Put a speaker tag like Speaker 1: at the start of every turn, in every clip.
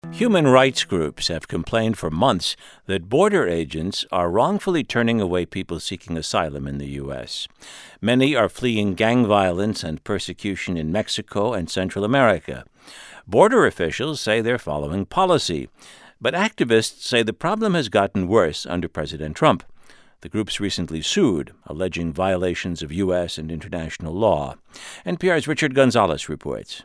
Speaker 1: Human rights groups have complained for months that border agents are wrongfully turning away people seeking asylum in the U.S. Many are fleeing gang violence and persecution in Mexico and Central America. Border officials say they're following policy, but activists say the problem has gotten worse under President Trump. The groups recently sued, alleging violations of U.S. and international law. NPR's Richard Gonzalez reports.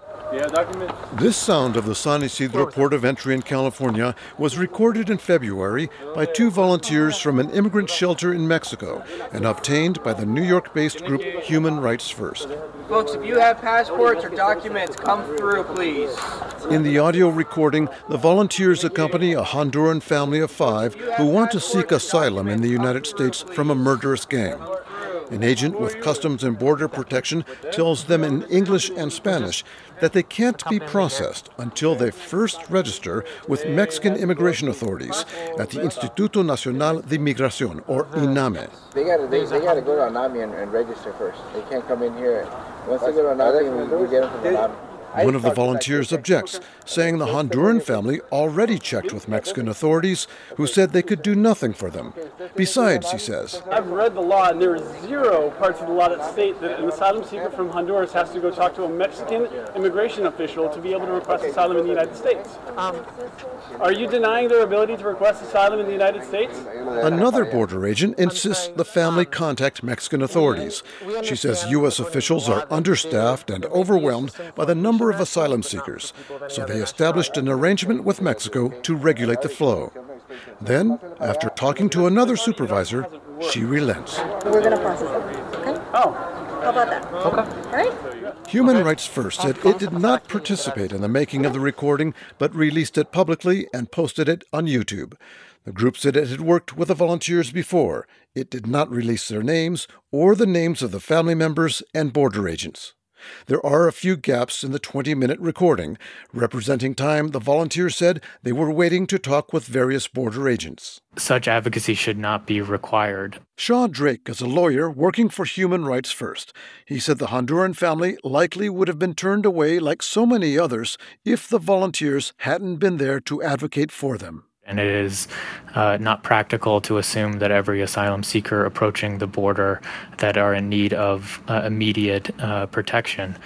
Speaker 2: This sound of the San Ysidro port of entry in California was recorded in February by two volunteers from an immigrant shelter in Mexico and obtained by the New York-based group Human Rights First.
Speaker 3: Folks, if you have passports or documents, come through, please.
Speaker 2: In the audio recording, the volunteers accompany a Honduran family of 5 who want to seek asylum in the United States from a murderous gang. An agent with Customs and Border Protection tells them in English and Spanish that they can't be processed until they first register with Mexican immigration authorities at the Instituto Nacional de Migración, or INAME.
Speaker 4: They got to go to INAME and register first. They can't come in here. Once they go to INAME, we get them from INAME.
Speaker 2: One of the volunteers objects, saying the Honduran family already checked with Mexican authorities, who said they could do nothing for them. Besides, he says,
Speaker 5: I've read the law, and there are 0 parts of the law that state that an asylum seeker from Honduras has to go talk to a Mexican immigration official to be able to request asylum in the United States. Are you denying their ability to request asylum in the United States?
Speaker 2: Another border agent insists the family contact Mexican authorities. She says U.S. officials are understaffed and overwhelmed by the number of asylum seekers, so they established an arrangement with Mexico to regulate the flow. Then, after talking to another supervisor, she relents.
Speaker 6: We're going to process it, okay?
Speaker 5: Oh.
Speaker 6: How about that?
Speaker 5: Okay.
Speaker 6: All right?
Speaker 2: Human Rights First said it did not participate in the making of the recording, but released it publicly and posted it on YouTube. The group said it had worked with the volunteers before. It did not release their names or the names of the family members and border agents. There are a few gaps in the 20-minute recording, representing time the volunteers said they were waiting to talk with various border agents.
Speaker 7: Such advocacy should not be required.
Speaker 2: Shaw Drake is a lawyer working for Human Rights First. He said the Honduran family likely would have been turned away like so many others if the volunteers hadn't been there to advocate for them.
Speaker 7: And it is not practical to assume that every asylum seeker approaching the border that are in need of immediate protection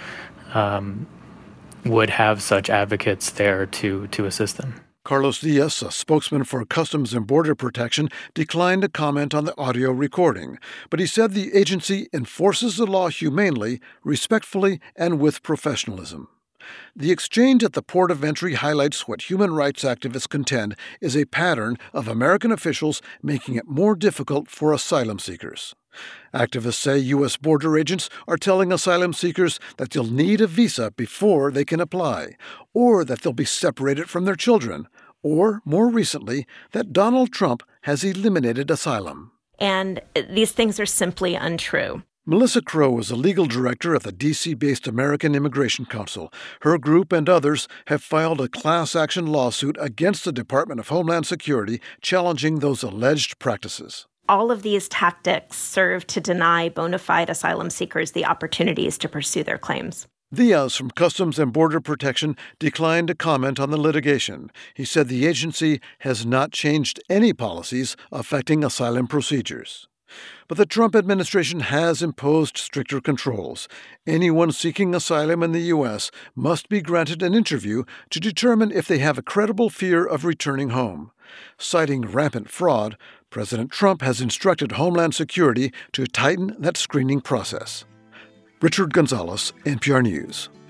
Speaker 7: would have such advocates there to assist them.
Speaker 2: Carlos Diaz, a spokesman for Customs and Border Protection, declined to comment on the audio recording, but he said the agency enforces the law humanely, respectfully, and with professionalism. The exchange at the port of entry highlights what human rights activists contend is a pattern of American officials making it more difficult for asylum seekers. Activists say U.S. border agents are telling asylum seekers that they'll need a visa before they can apply, or that they'll be separated from their children, or, more recently, that Donald Trump has eliminated asylum.
Speaker 8: And these things are simply untrue.
Speaker 2: Melissa Crow is a legal director at the D.C.-based American Immigration Council. Her group and others have filed a class-action lawsuit against the Department of Homeland Security challenging those alleged practices.
Speaker 8: All of these tactics serve to deny bona fide asylum seekers the opportunities to pursue their claims.
Speaker 2: Diaz from Customs and Border Protection declined to comment on the litigation. He said the agency has not changed any policies affecting asylum procedures. But the Trump administration has imposed stricter controls. Anyone seeking asylum in the U.S. must be granted an interview to determine if they have a credible fear of returning home. Citing rampant fraud, President Trump has instructed Homeland Security to tighten that screening process. Richard Gonzalez, NPR News.